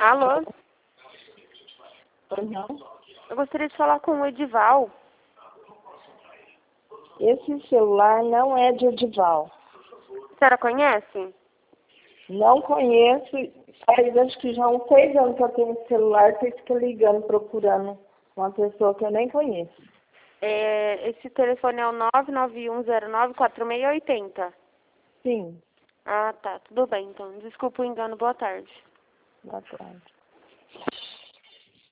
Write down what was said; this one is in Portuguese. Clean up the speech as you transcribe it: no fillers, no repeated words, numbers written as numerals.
Alô? Pois não? Eu gostaria de falar com o Edival. Esse celular não é de Edival. A senhora conhece? Não conheço. Faz acho que já uns 6 anos que eu tenho esse celular, você fica ligando, procurando uma pessoa que eu nem conheço. Esse telefone é o 991094680. Sim. Ah, tá. Tudo bem, então. Desculpa o engano. Boa tarde. Boa tarde.